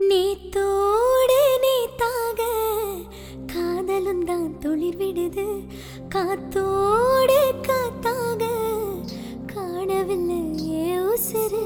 நேத்தோடு நேத்தாக காதலும் தான் துளிர் விடுது. காத்தோடு காத்தாக காணவில்லை உசுறு.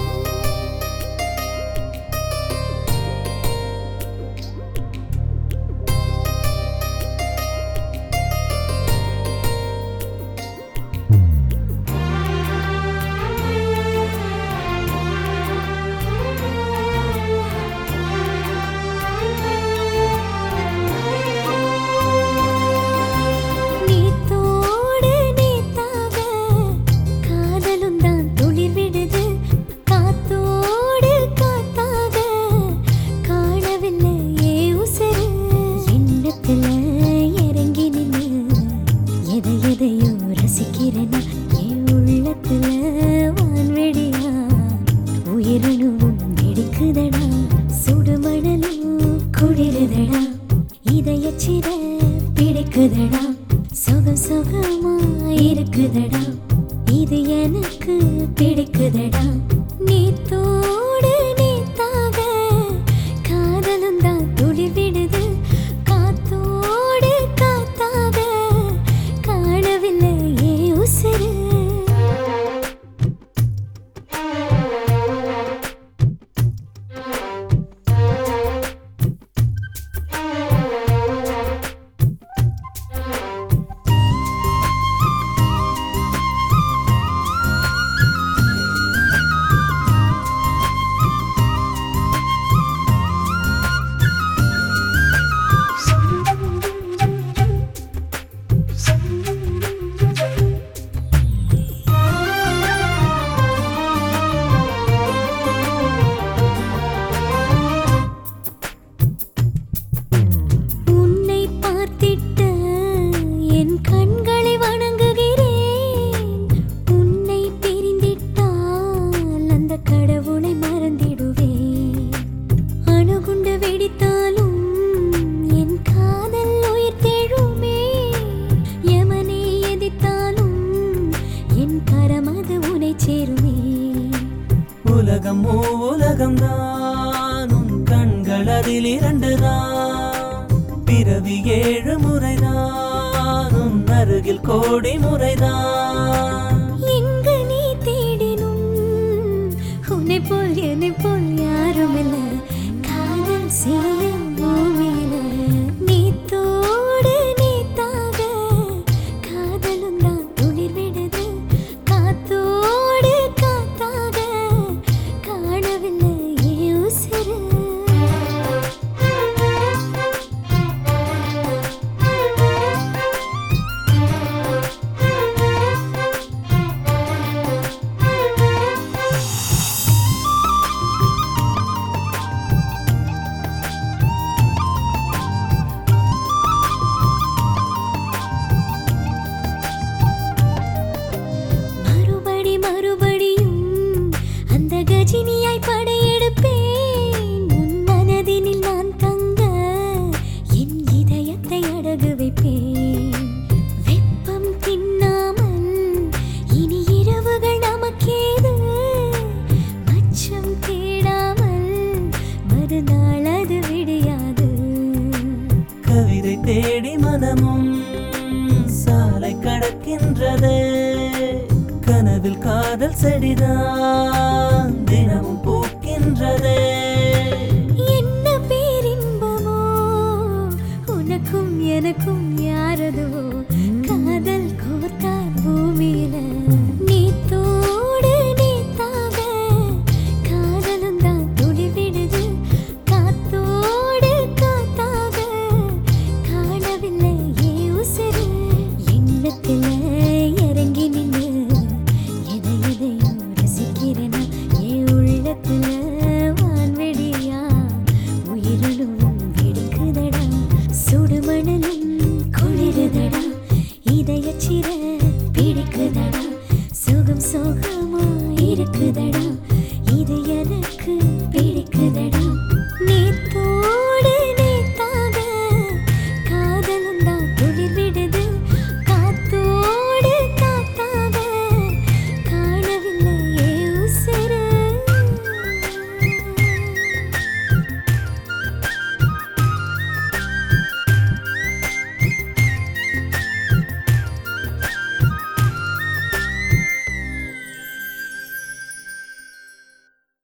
இதயச்சிற பிடிக்குதடா, சுகம் சுகமா இருக்குதடா, இது எனக்கு பிடிக்குதடா. நேத்தோடு நேத்தாக காதலும் தான் துளிர் விடுது. காத்தோடு காத்தாக காணவில்லை உசுறு. உலகம் உலகம்தான், உன் கண்கள் அதில் இரண்டுதான். பிறவி 7 முறைதான், உன் அருகில் கோடி முறைதான். எங்கு நீ தேடினும் உன்னை போல் என்னை போல் யாரும் இல்லை. காதல் செய்யும் பூமியில நீத்தோடு நீத்தாக காதலும் தான் துளிர் விடுது. காத்தோடு காத்தாக காணவில்லை உசுறு. மறுபடியும் அந்த கஜினியாய் படையெடுப்பேன். உன் மனதினில் நான் தங்க என் இதயத்தை அடகு வைப்பேன். வெப்பம் தின்னாமல் இனி இரவுகள் நமக்கேது. மச்சம் தேடாமல் மறுநாள் அது விடியாது. கவிதை தேடி மனமும் சாலை கடக்கின்றதே. கனவில் காதல் செடிதான் தினமும் பூக்கின்றதே.